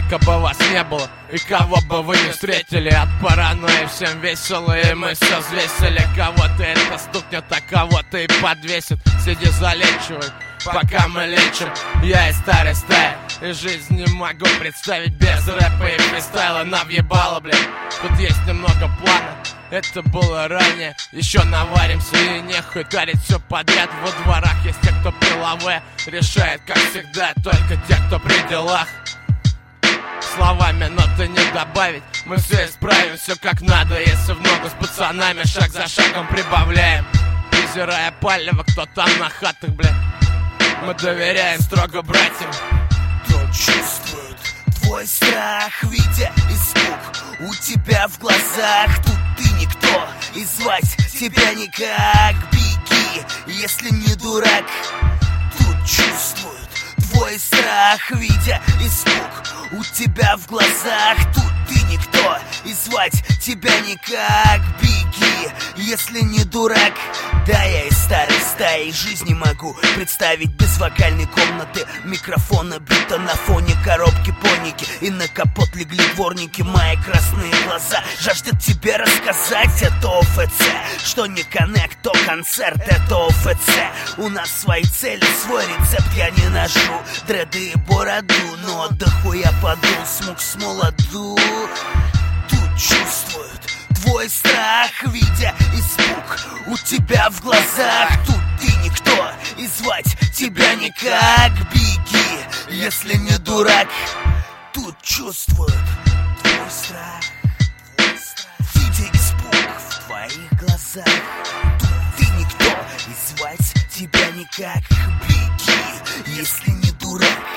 Сколько бы вас не было и кого бы вы не встретили, от паранойи всем весело, и мы все взвесили. Кого-то это стукнет, а кого-то и подвесит. Сиди залечивай, пока мы лечим. Я из старой стаи, и жизнь не могу представить без рэпа и фристайла. Навъебало, блядь, тут есть немного плана. Это было ранее, еще наваримся и нехуй тарить все подряд. Во дворах есть те, кто при лаве решает, как всегда, только те, кто при делах. Словами ноты не добавить, мы все исправим, все как надо. Если в ногу с пацанами шаг за шагом прибавляем, презирая палево, кто там на хатах, бля. Мы доверяем строго братьям. Кто чувствует твой страх, видя испуг у тебя в глазах? Тут ты никто, и звать тебя никак. Беги, если не дурак. Тут чувствует твой страх, видя испуг у тебя в глазах. Тут ты никто, и звать тебя никак. Беги, если не дурак. Да, я из старой стаи, жизнь не могу представить без вокальной комнаты, микрофона, бита на фоне коробки поники. И на капот легли дворники, мои красные глаза жаждет тебе рассказать. Это ОФЦ, что не коннект, то концерт. Это ОФЦ, у нас свои цели, свой рецепт. Я не ношу дреды и бороду, но дохуя подул, смог с молоду. Тут чувствует твой страх, видя испуг у тебя в глазах. Тут ты никто, и звать тебя никак. Беги, если не дурак. Тут чувствует твой страх, видя испуг в твоих глазах. Тут ты никто, и звать тебя никак. Беги, если не дурак.